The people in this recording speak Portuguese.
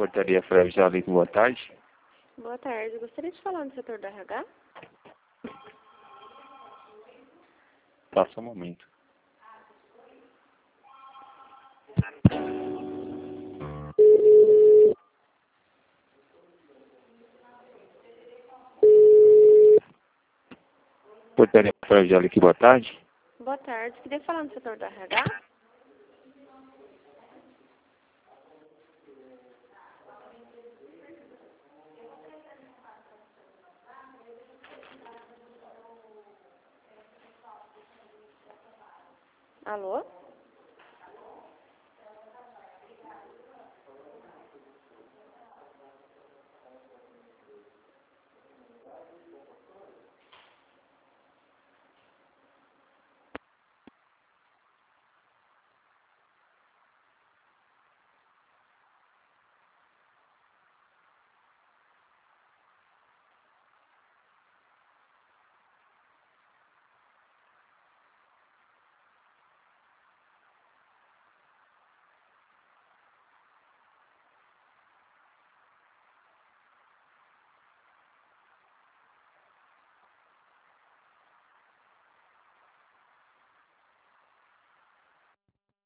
Portaria Fragilico, boa tarde. Boa tarde. Gostaria de falar no setor do RH? Passa um momento. Portaria Fragilico, boa tarde. Boa tarde. Queria falar no setor do RH? Alô?